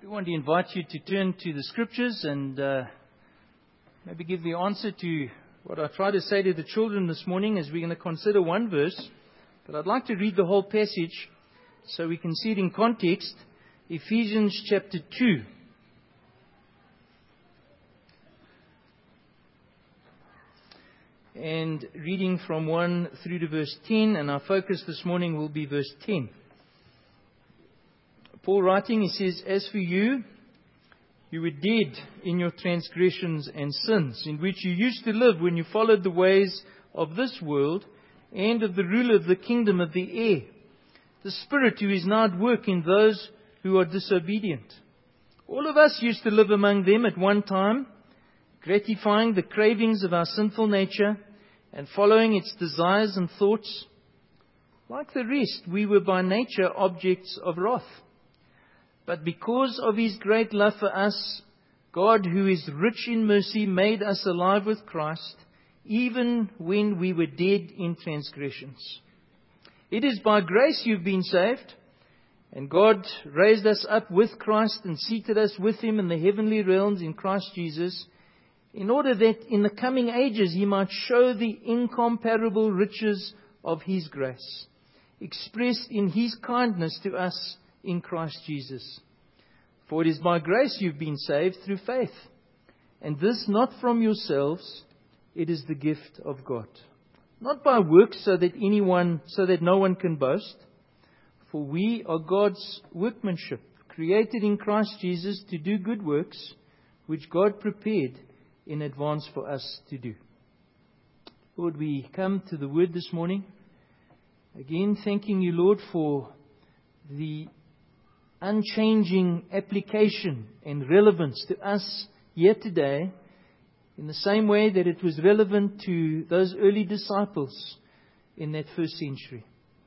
want to invite you to turn to the Scriptures and maybe give the answer to what I tried to say to the children this morning as we're going to consider one verse. But I'd like to read the whole passage so we can see it in context. Ephesians chapter 2. And reading from 1 through to verse 10, and our focus this morning will be verse 10. Paul writing, he says, "As for you, you were dead in your transgressions and sins, in which you used to live when you followed the ways of this world and of the ruler of the kingdom of the air, the Spirit who is now at work in those who are disobedient. All of us used to live among them at one time, gratifying the cravings of our sinful nature and following its desires and thoughts. Like the rest, we were by nature objects of wrath. But because of His great love for us, God, who is rich in mercy, made us alive with Christ, even when we were dead in transgressions. It is by grace you've been saved, and God raised us up with Christ and seated us with Him in the heavenly realms in Christ Jesus, in order that in the coming ages He might show the incomparable riches of His grace, expressed in His kindness to us in Christ Jesus. For it is by grace you've been saved through faith, and this not from yourselves, it is the gift of God. Not by works so that no one can boast. For we are God's workmanship, created in Christ Jesus to do good works, which God prepared in advance for us to do." Lord, we come to the Word this morning. Again, thanking you, Lord, for the unchanging application and relevance to us here today, in the same way that it was relevant to those early disciples in that first century.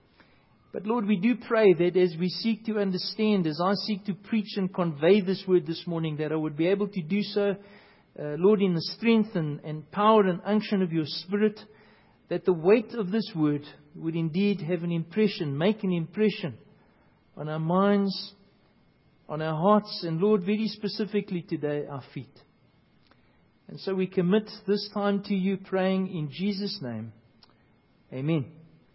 But Lord, we do pray that as we seek to understand, as I seek to preach and convey this Word this morning, that I would be able to do so, Lord, in the strength and power and unction of your Spirit, that the weight of this Word would indeed have an impression, make an impression on our minds, on our hearts, and Lord, very specifically today, our feet. And so we commit this time to you, praying in Jesus' name. Amen.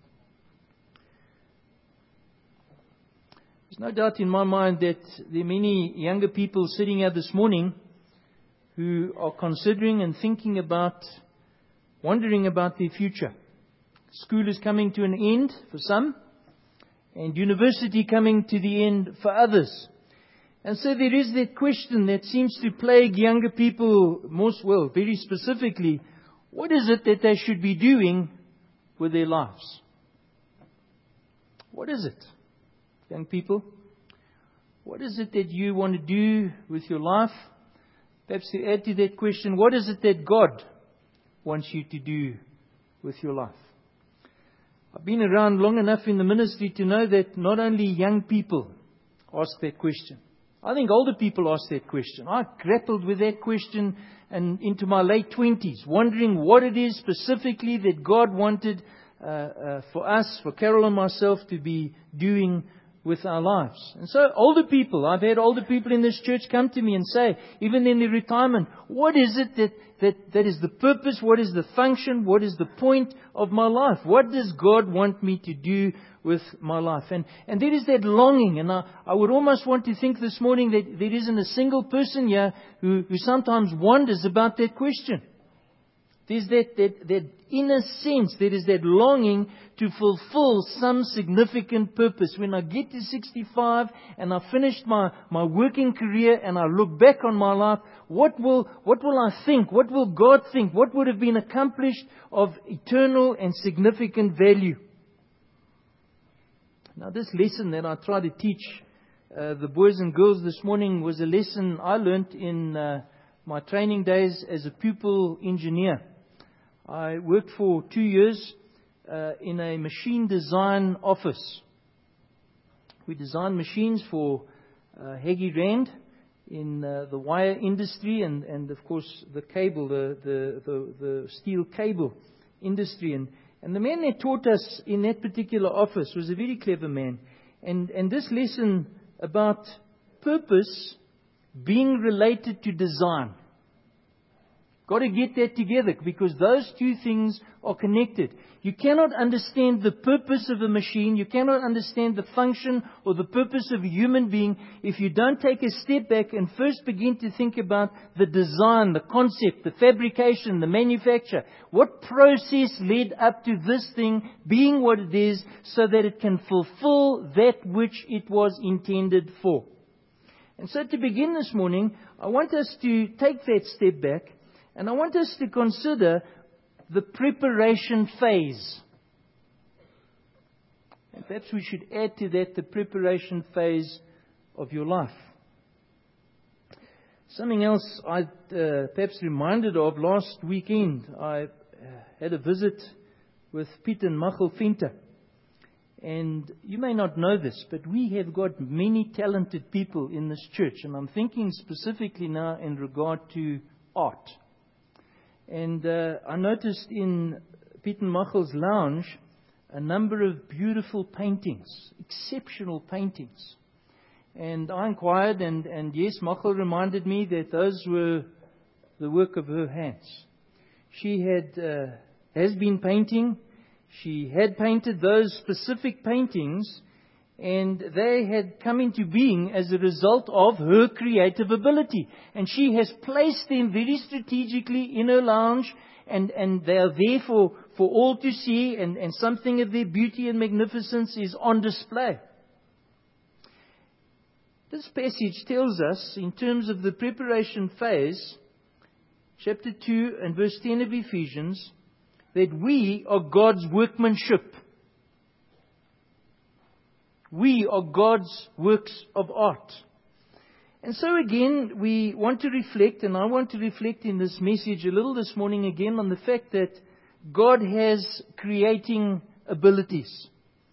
There's no doubt in my mind that there are many younger people sitting here this morning who are considering and thinking about, wondering about their future. School is coming to an end for some, and university coming to the end for others. And so there is that question that seems to plague younger people very specifically. What is it that they should be doing with their lives? What is it, young people? What is it that you want to do with your life? Perhaps to add to that question, what is it that God wants you to do with your life? I've been around long enough in the ministry to know that not only young people ask that question. I think older people ask that question. I grappled with that question and into my late 20s, wondering what it is specifically that God wanted for us, for Carol and myself, to be doing with our lives. And so older people, I've had older people in this church come to me and say, even in their retirement, what is it that is the purpose? What is the function? What is the point of my life? What does God want me to do with my life? And there is that longing, and I would almost want to think this morning that there isn't a single person here who sometimes wonders about that question. There's that inner sense, there is that longing to fulfill some significant purpose. When I get to 65 and I've finished my working career and I look back on my life, what will I think? What will God think? What would have been accomplished of eternal and significant value? Now, this lesson that I try to teach the boys and girls this morning was a lesson I learnt in my training days as a pupil engineer. I worked for 2 years in a machine design office. We designed machines for Haggy Rand in the wire industry and of course the cable, the steel cable industry. And the man that taught us in that particular office was a very clever man. And this lesson about purpose being related to design. Got to get that together, because those two things are connected. You cannot understand the purpose of a machine, you cannot understand the function or the purpose of a human being if you don't take a step back and first begin to think about the design, the concept, the fabrication, the manufacture. What process led up to this thing being what it is, so that it can fulfill that which it was intended for. And so to begin this morning, I want us to take that step back, and I want us to consider the preparation phase. And perhaps we should add to that the preparation phase of your life. Something else I perhaps reminded of last weekend. I had a visit with Piet and Machel Venter. And you may not know this, but we have got many talented people in this church. And I'm thinking specifically now in regard to art. And I noticed in Piet and Machel's lounge a number of beautiful paintings, exceptional paintings. And I inquired, and yes, Machel reminded me that those were the work of her hands. She has been painting. She had painted those specific paintings, and they had come into being as a result of her creative ability. And she has placed them very strategically in her lounge, and they are there for all to see, and something of their beauty and magnificence is on display. This passage tells us, in terms of the preparation phase, chapter 2 and verse 10 of Ephesians, that we are God's workmanship. We are God's works of art. And so again, we want to reflect, and I want to reflect in this message a little this morning again on the fact that God has creating abilities.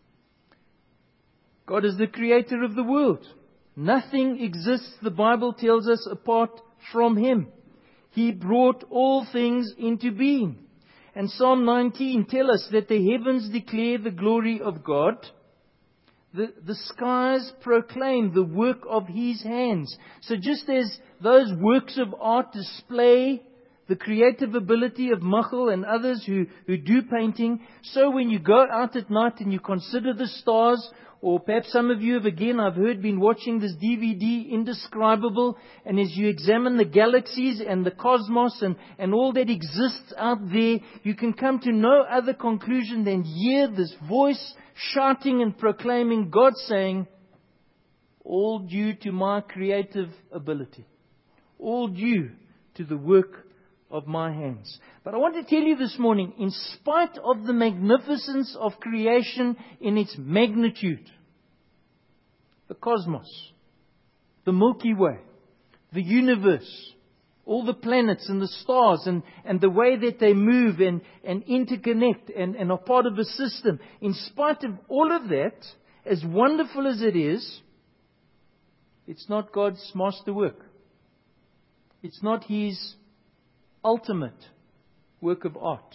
God is the creator of the world. Nothing exists, the Bible tells us, apart from Him. He brought all things into being. And Psalm 19 tells us that the heavens declare the glory of God. The skies proclaim the work of His hands. So just as those works of art display the creative ability of Machel and others who do painting, so when you go out at night and you consider the stars, or perhaps some of you have, again, I've heard, been watching this DVD, Indescribable, and as you examine the galaxies and the cosmos and all that exists out there, you can come to no other conclusion than hear this voice shouting and proclaiming, God saying, all due to my creative ability. All due to the work of my hands. But I want to tell you this morning, in spite of the magnificence of creation in its magnitude, the cosmos, the Milky Way, the universe, all the planets and the stars and the way that they move and interconnect and are part of a system, in spite of all of that, as wonderful as it is, it's not God's masterwork. It's not His ultimate work of art.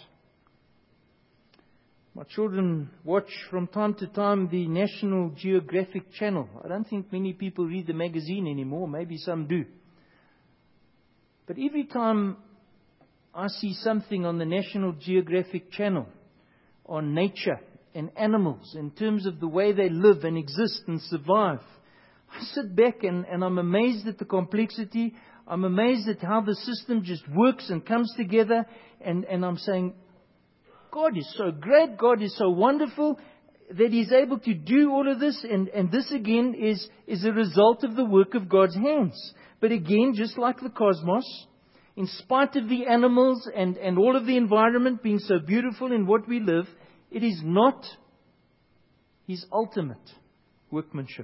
My children watch from time to time the National Geographic Channel. I don't think many people read the magazine anymore. Maybe some do. But every time I see something on the National Geographic Channel on nature and animals in terms of the way they live and exist and survive, I sit back and I'm amazed at the complexity. I'm amazed at how the system just works and comes together. And I'm saying, God is so great, God is so wonderful that He's able to do all of this. And this again is a result of the work of God's hands. But again, just like the cosmos, in spite of the animals and all of the environment being so beautiful in what we live, it is not His ultimate workmanship.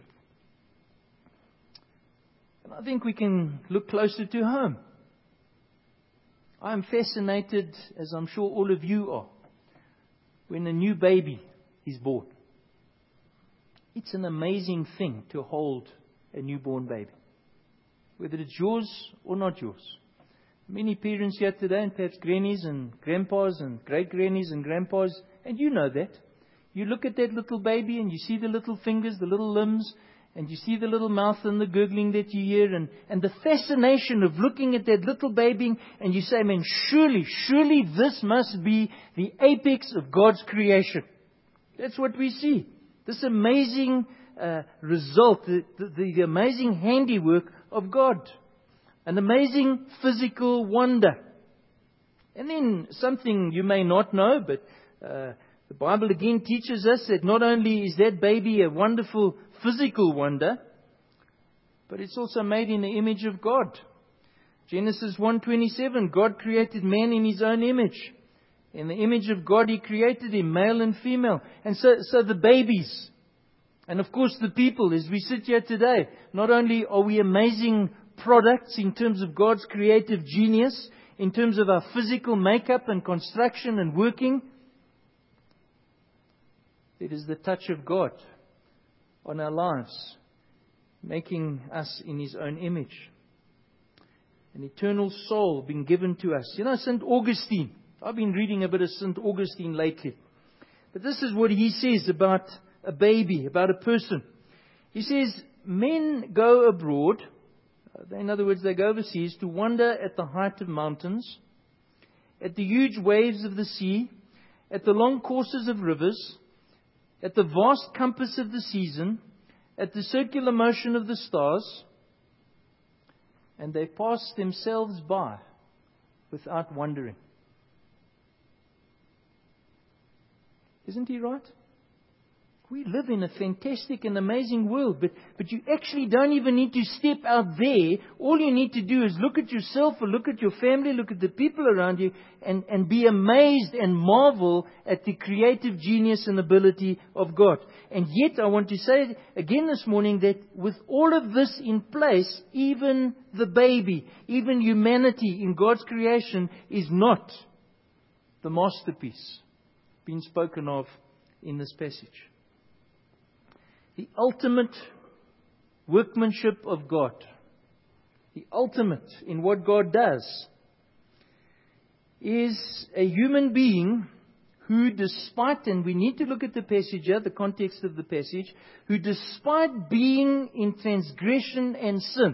And I think we can look closer to home. I am fascinated, as I'm sure all of you are, when a new baby is born. It's an amazing thing to hold a newborn baby, whether it's yours or not yours. Many parents here today, and perhaps grannies and grandpas and great-grannies and grandpas, and you know that. You look at that little baby and you see the little fingers, the little limbs, And you see the little mouth and the gurgling that you hear, and the fascination of looking at that little baby, and you say, man, surely this must be the apex of God's creation. That's what we see. This amazing result, the amazing handiwork of God. An amazing physical wonder. And then something you may not know, but the Bible again teaches us that not only is that baby a wonderful physical wonder, but it's also made in the image of God. Genesis 1:27, God created man in His own image. In the image of God He created him, male and female. And so the babies, and of course the people, as we sit here today, not only are we amazing products in terms of God's creative genius, in terms of our physical makeup and construction and working, it is the touch of God on our lives, making us in His own image. An eternal soul being given to us. You know, St. Augustine. I've been reading a bit of St. Augustine lately. But this is what he says about a baby, about a person. He says, men go abroad, in other words, they go overseas, to wonder at the height of mountains, at the huge waves of the sea, at the long courses of rivers, at the vast compass of the season, at the circular motion of the stars, and they pass themselves by without wondering. Isn't he right? We live in a fantastic and amazing world, but you actually don't even need to step out there. All you need to do is look at yourself or look at your family, look at the people around you, and be amazed and marvel at the creative genius and ability of God. And yet, I want to say again this morning that with all of this in place, even the baby, even humanity in God's creation is not the masterpiece being spoken of in this passage. The ultimate workmanship of God, the ultimate in what God does, is a human being who despite, and we need to look at the passage here, the context of the passage, who despite being in transgression and sin,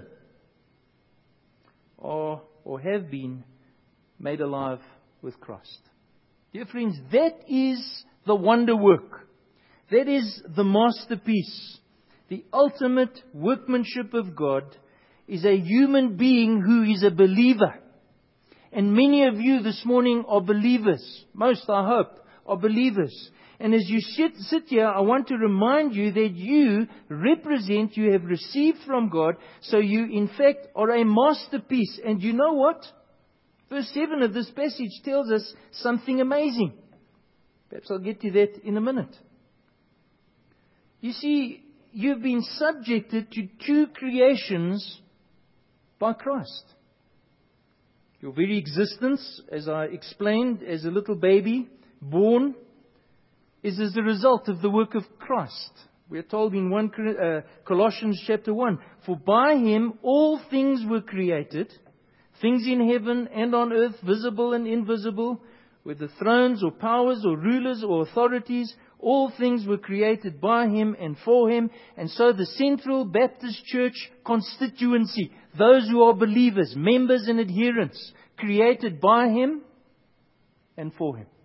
or have been made alive with Christ. Dear friends, that is the wonder work. That is the masterpiece. The ultimate workmanship of God is a human being who is a believer. And many of you this morning are believers. Most, I hope, are believers. And as you sit here, I want to remind you that you represent, you have received from God, so you in fact are a masterpiece. And you know what? Verse 7 of this passage tells us something amazing. Perhaps I'll get to that in a minute. You see, you've been subjected to two creations by Christ. Your very existence, as I explained, as a little baby born, is as a result of the work of Christ. We are told in Colossians chapter 1, for by Him all things were created, things in heaven and on earth, visible and invisible, whether thrones or powers or rulers or authorities, all things were created by Him and for Him. And so the Central Baptist Church constituency, those who are believers, members and adherents, created by Him and for Him.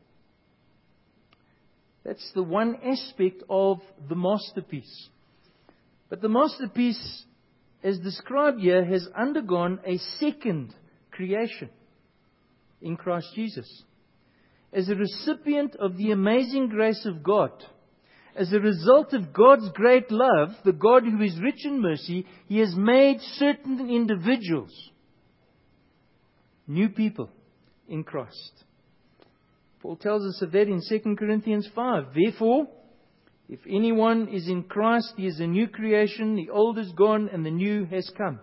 That's the one aspect of the masterpiece. But the masterpiece, as described here, has undergone a second creation in Christ Jesus. As a recipient of the amazing grace of God, as a result of God's great love, the God who is rich in mercy, He has made certain individuals new people in Christ. Paul tells us of that in 2 Corinthians 5. Therefore, if anyone is in Christ, he is a new creation, the old is gone and the new has come.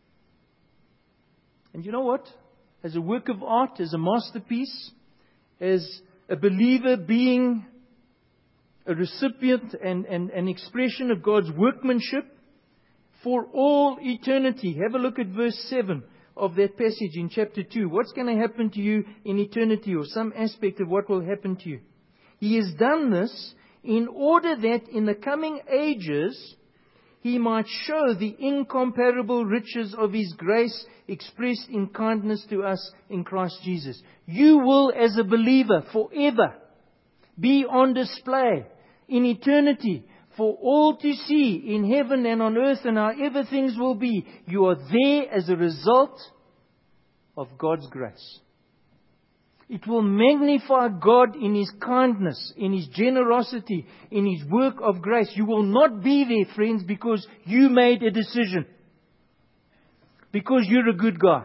And you know what? As a work of art, as a masterpiece, as a believer being a recipient and an expression of God's workmanship for all eternity. Have a look at verse 7 of that passage in chapter 2. What's going to happen to you in eternity, or some aspect of what will happen to you? He has done this in order that in the coming ages He might show the incomparable riches of His grace expressed in kindness to us in Christ Jesus. You will, as a believer, forever be on display in eternity for all to see in heaven and on earth and however things will be. You are there as a result of God's grace. It will magnify God in His kindness, in His generosity, in His work of grace. You will not be there, friends, because you made a decision. Because you're a good guy.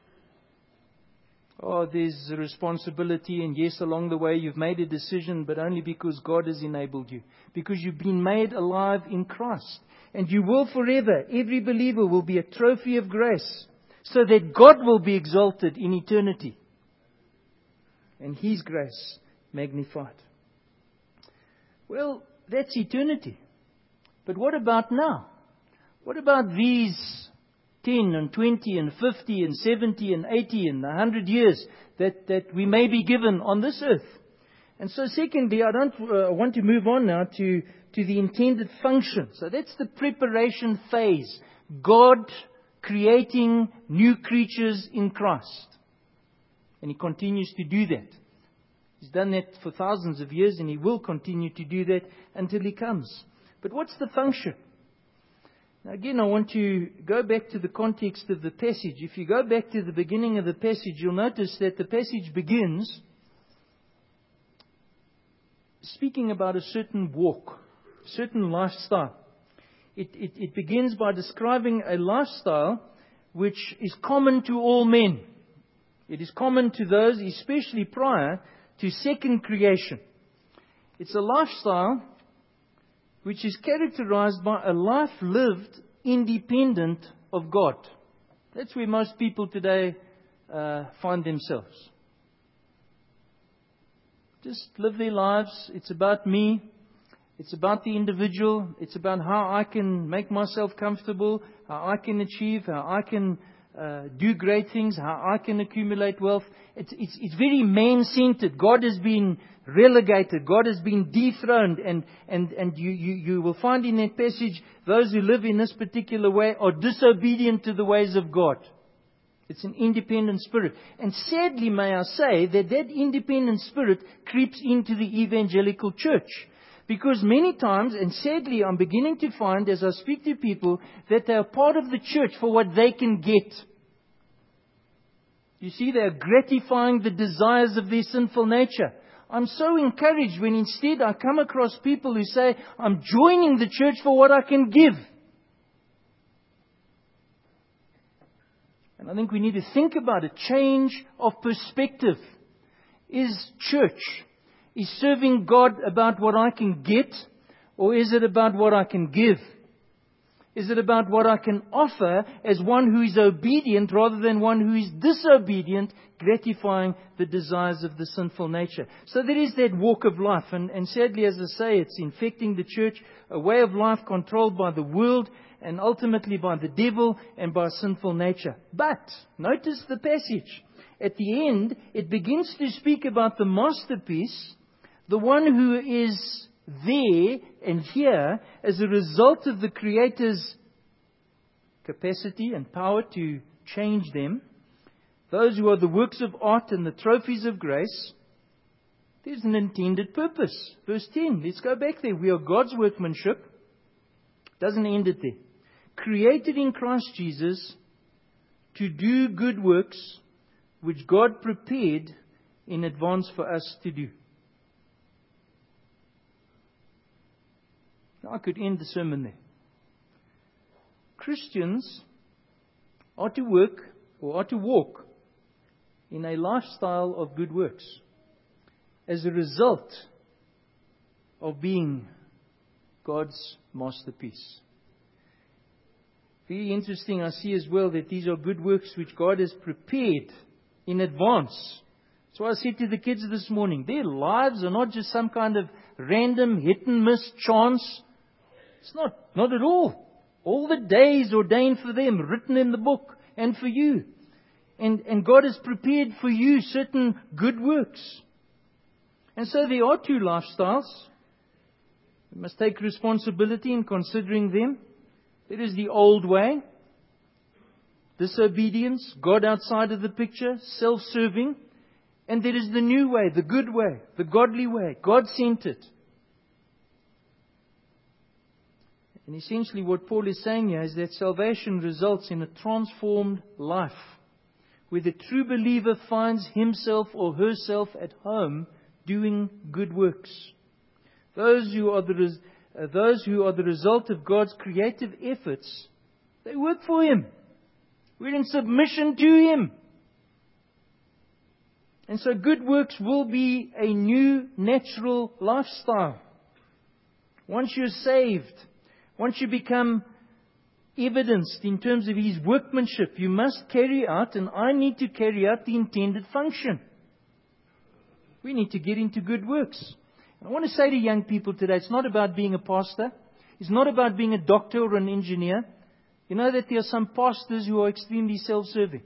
Oh, there's a responsibility, and yes, along the way you've made a decision, but only because God has enabled you. Because you've been made alive in Christ. And you will forever, every believer will be a trophy of grace, so that God will be exalted in eternity. And His grace magnified. Well, that's eternity. But what about now? What about these 10 and 20 and 50 and 70 and 80 and 100 years that we may be given on this earth? And so secondly, I want to move on now to the intended function. So that's the preparation phase. God creating new creatures in Christ. And He continues to do that. He's done that for thousands of years, and He will continue to do that until He comes. But what's the function? Now again, I want to go back to the context of the passage. If you go back to the beginning of the passage, you'll notice that the passage begins speaking about a certain walk, a certain lifestyle. It begins by describing a lifestyle which is common to all men. It is common to those, especially prior to second creation. It's a lifestyle which is characterized by a life lived independent of God. That's where most people today find themselves. Just live their lives. It's about me. It's about the individual. It's about how I can make myself comfortable, how I can achieve, how I can do great things, how I can accumulate wealth. It's very man-centered. God has been relegated. God has been dethroned. And you will find in that passage, those who live in this particular way are disobedient to the ways of God. It's an independent spirit. And sadly, may I say, that independent spirit creeps into the evangelical church. Because many times, and sadly, I'm beginning to find as I speak to people, that they are part of the church for what they can get. You see, they are gratifying the desires of their sinful nature. I'm so encouraged when instead I come across people who say, I'm joining the church for what I can give. And I think we need to think about a change of perspective. Is church, is serving God about what I can get, or is it about what I can give? Is it about what I can offer as one who is obedient rather than one who is disobedient, gratifying the desires of the sinful nature? So there is that walk of life. And sadly, as I say, it's infecting the church, a way of life controlled by the world and ultimately by the devil and by sinful nature. But, notice the passage. At the end, it begins to speak about the masterpiece, the one who is there and here as a result of the Creator's capacity and power to change them. Those who are the works of art and the trophies of grace. There's an intended purpose. Verse 10, let's go back there. We are God's workmanship. Doesn't end it there. Created in Christ Jesus to do good works which God prepared in advance for us to do. Now, I could end the sermon there. Christians are to work or are to walk in a lifestyle of good works as a result of being God's masterpiece. Very interesting, I see as well that these are good works which God has prepared in advance. So I said to the kids this morning, their lives are not just some kind of random hit and miss chance. It's not at all. All the days ordained for them, written in the book, and for you. And God has prepared for you certain good works. And so there are two lifestyles. We must take responsibility in considering them. There is the old way, disobedience, God outside of the picture, self-serving. And there is the new way, the good way, the godly way, God-centered. And essentially what Paul is saying here is that salvation results in a transformed life, where the true believer finds himself or herself at home doing good works. Those who are the result of God's creative efforts, they work for Him. We're in submission to Him. And so good works will be a new natural lifestyle. Once you're saved, once you become evidenced in terms of His workmanship, you must carry out, and I need to carry out, the intended function. We need to get into good works. I want to say to young people today, it's not about being a pastor. It's not about being a doctor or an engineer. You know that there are some pastors who are extremely self-serving,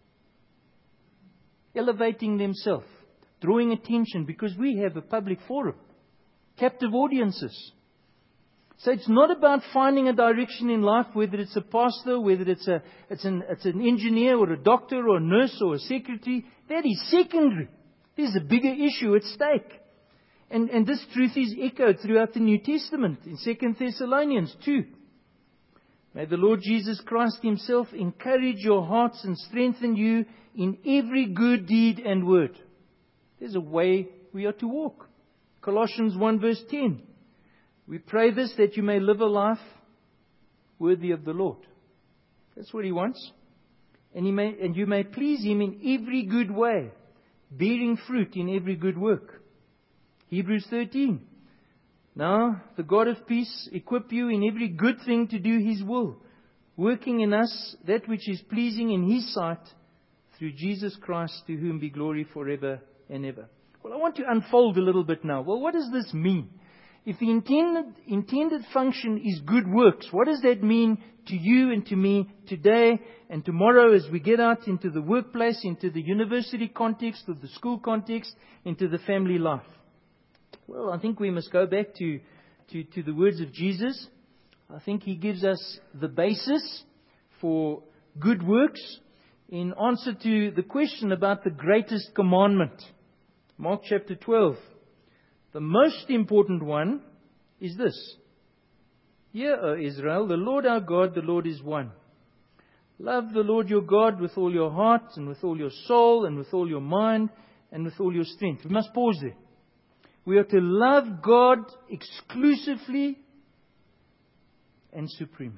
elevating themselves, drawing attention because we have a public forum, captive audiences. So it's not about finding a direction in life, whether it's a pastor, whether it's an engineer or a doctor or a nurse or a secretary. That is secondary. There's a bigger issue at stake. And this truth is echoed throughout the New Testament in 2 Thessalonians 2. May the Lord Jesus Christ Himself encourage your hearts and strengthen you in every good deed and word. There's a way we are to walk. Colossians 1 verse 10. We pray this that you may live a life worthy of the Lord. That's what He wants. And you may please Him in every good way, bearing fruit in every good work. Hebrews 13. Now, the God of peace equip you in every good thing to do His will, working in us that which is pleasing in His sight, through Jesus Christ, to whom be glory forever and ever. Well, I want to unfold a little bit now. Well, what does this mean? If the intended function is good works, what does that mean to you and to me today and tomorrow as we get out into the workplace, into the university context, or the school context, into the family life? Well, I think we must go back to the words of Jesus. I think He gives us the basis for good works in answer to the question about the greatest commandment. Mark chapter 12. The most important one is this. Hear, O Israel, the Lord our God, the Lord is one. Love the Lord your God with all your heart and with all your soul and with all your mind and with all your strength. We must pause there. We are to love God exclusively and supremely.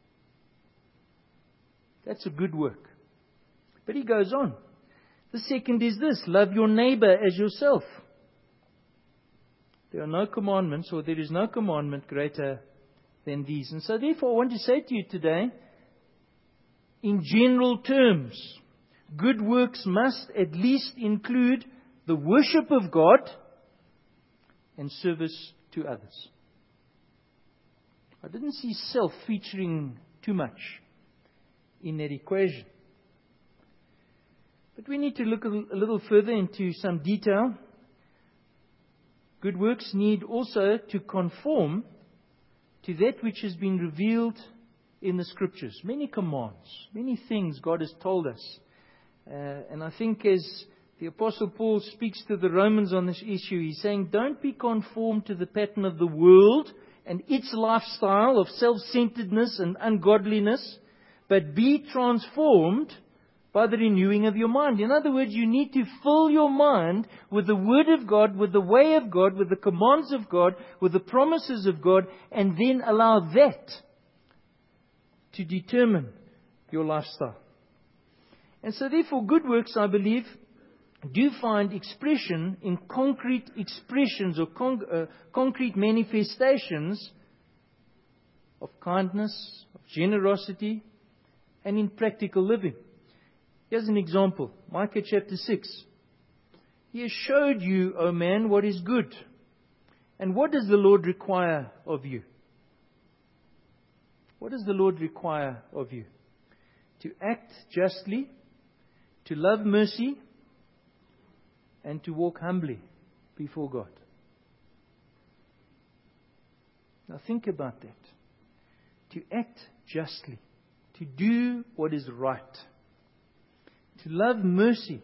That's a good work. But He goes on. The second is this. Love your neighbor as yourself. There are no commandments, or there is no commandment greater than these. And so therefore I want to say to you today, in general terms, good works must at least include the worship of God and service to others. I didn't see self featuring too much in that equation. But we need to look a little further into some detail. Good works need also to conform to that which has been revealed in the Scriptures. Many commands, many things God has told us. And I think as the Apostle Paul speaks to the Romans on this issue, he's saying, don't be conformed to the pattern of the world and its lifestyle of self-centeredness and ungodliness, but be transformed by the renewing of your mind. In other words, you need to fill your mind with the Word of God, with the way of God, with the commands of God, with the promises of God, and then allow that to determine your lifestyle. And so therefore, good works, I believe, do find expression in concrete expressions or concrete manifestations of kindness, of generosity, and in practical living. Here's an example. Micah chapter 6. He has showed you, O man, what is good. And what does the Lord require of you? What does the Lord require of you? To act justly, to love mercy, and to walk humbly before God. Now think about that. to act justly, to do what is right, to love mercy.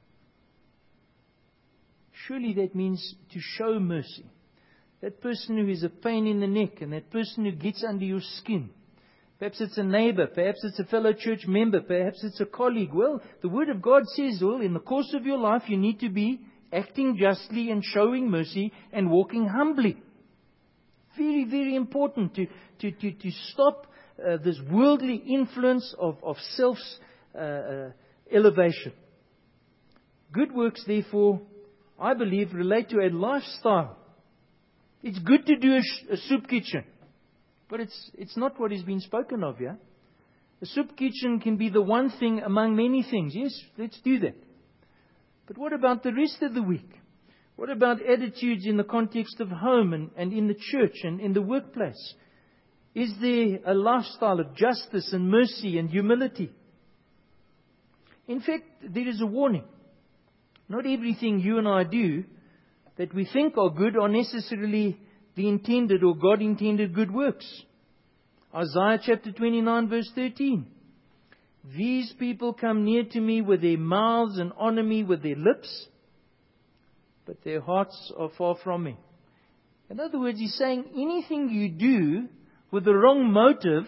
Surely that means to show mercy. That person who is a pain in the neck, and that person who gets under your skin. Perhaps it's a neighbor, perhaps it's a fellow church member, perhaps it's a colleague. Well, the Word of God says, well, in the course of your life you need to be acting justly and showing mercy and walking humbly. Very, very important to stop this worldly influence of self-elevation. Good works, therefore, I believe, relate to a lifestyle. It's good to do a soup kitchen, but it's not what is being spoken of here. A soup kitchen can be the one thing among many things. Yes, let's do that. But what about the rest of the week? What about attitudes in the context of home and in the church and in the workplace? Is there a lifestyle of justice and mercy and humility? In fact, there is a warning. Not everything you and I do that we think are good are necessarily the intended or God-intended good works. Isaiah chapter 29 verse 13. These people come near to me with their mouths and honor me with their lips, but their hearts are far from me. In other words, he's saying anything you do with the wrong motive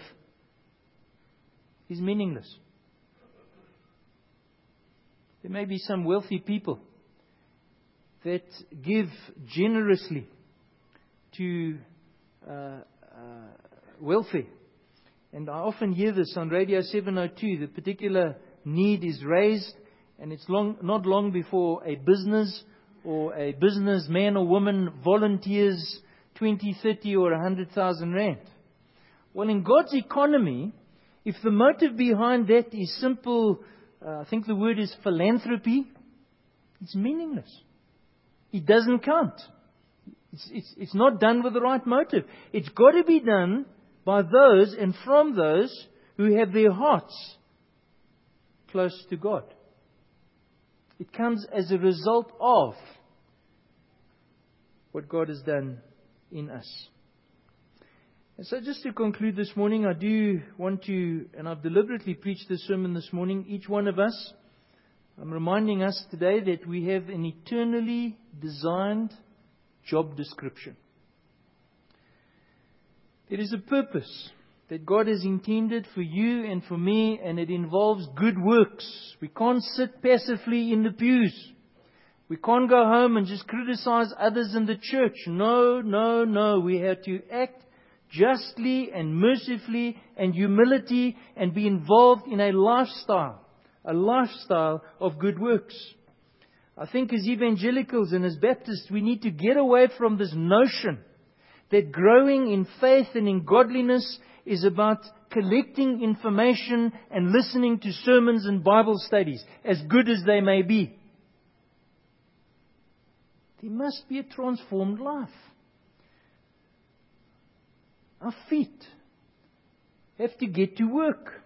is meaningless. There may be some wealthy people that give generously to welfare. And I often hear this on Radio 702. The particular need is raised, and it's not long before a business or a businessman or woman volunteers 20, 30 or 100,000 rand. Well, in God's economy, if the motive behind that is simple, I think the word is philanthropy, it's meaningless. It doesn't count. It's not done with the right motive. It's got to be done by those and from those who have their hearts close to God. It comes as a result of what God has done in us. And so just to conclude this morning, I do want to, and I've deliberately preached this sermon this morning, each one of us, I'm reminding us today that we have an eternally designed job description. There is a purpose that God has intended for you and for me, and it involves good works. We can't sit passively in the pews. We can't go home and just criticize others in the church. No, no, no. We have to act justly and mercifully and humility and be involved in a lifestyle of good works. I think as evangelicals and as Baptists, we need to get away from this notion that growing in faith and in godliness is about collecting information and listening to sermons and Bible studies, as good as they may be. There must be a transformed life. Our feet have to get to work.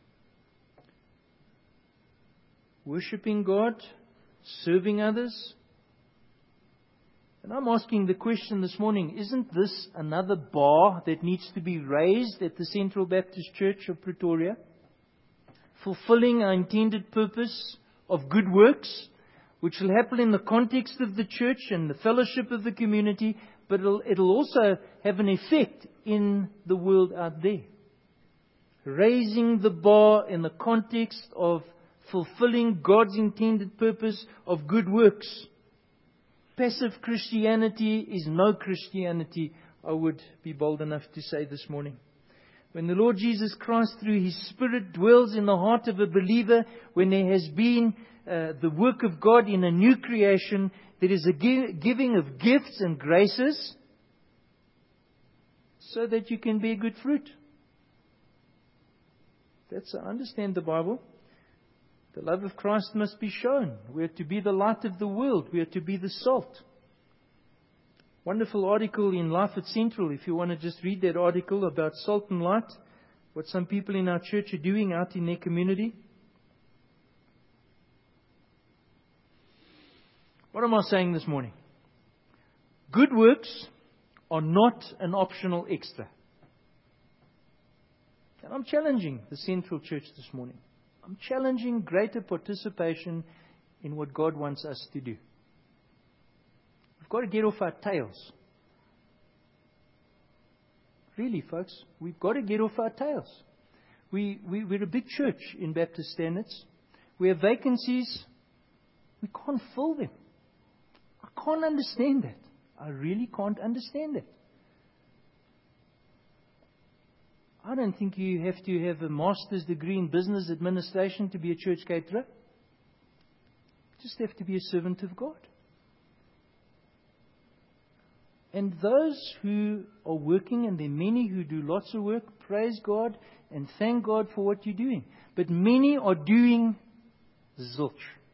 Worshipping God, serving others. And I'm asking the question this morning, isn't this another bar that needs to be raised at the Central Baptist Church of Pretoria? Fulfilling our intended purpose of good works, which will happen in the context of the church and the fellowship of the community, but it'll also have an effect in the world out there. Raising the bar in the context of fulfilling God's intended purpose of good works. Passive Christianity is no Christianity, I would be bold enough to say this morning. When the Lord Jesus Christ, through His Spirit, dwells in the heart of a believer, when there has been the work of God in a new creation, there is a giving of gifts and graces so that you can bear good fruit. I understand the Bible. The love of Christ must be shown. We are to be the light of the world. We are to be the salt. Wonderful article in Life at Central, if you want to just read that article about salt and light, what some people in our church are doing out in their community. What am I saying this morning? Good works are not an optional extra. And I'm challenging the Central Church this morning. I'm challenging greater participation in what God wants us to do. We've got to get off our tails. Really, folks, we've got to get off our tails. We're a big church in Baptist standards. We have vacancies. We can't fill them. I can't understand that. I really can't understand that. I don't think you have to have a master's degree in business administration to be a church caterer. You just have to be a servant of God. And those who are working, and there are many who do lots of work, praise God and thank God for what you're doing. But many are doing zilch.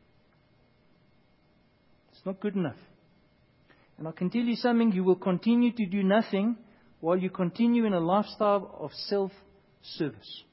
It's not good enough. And I can tell you something, you will continue to do nothing while you continue in a lifestyle of self-service.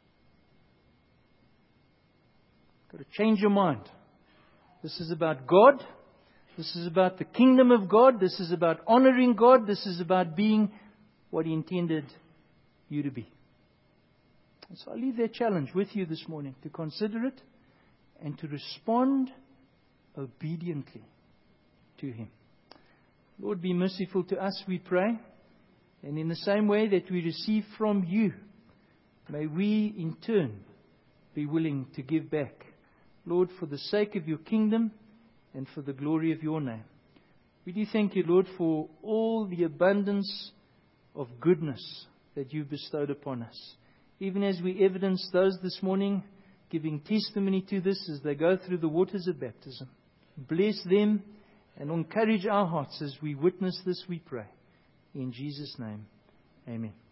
You've got to change your mind. This is about God. This is about the kingdom of God. This is about honoring God. This is about being what He intended you to be. And so I leave that challenge with you this morning to consider it and to respond obediently to Him. Lord, be merciful to us, we pray. And in the same way that we receive from You, may we in turn be willing to give back. Lord, for the sake of Your kingdom and for the glory of Your name. We do thank You, Lord, for all the abundance of goodness that You've bestowed upon us. Even as we evidence those this morning giving testimony to this as they go through the waters of baptism. Bless them and encourage our hearts as we witness this, we pray. In Jesus' name, amen.